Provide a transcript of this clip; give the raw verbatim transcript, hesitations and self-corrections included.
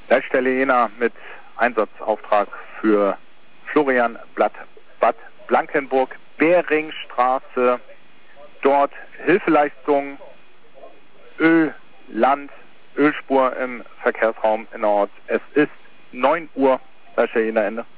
Leitstelle Jena mit Einsatzauftrag für Florian Blatt, Bad Blankenburg, Beringstraße. Dort Hilfeleistung, Öl, Land, Ölspur im Verkehrsraum innerorts. Es ist neun Uhr, Leitstelle Jena Ende.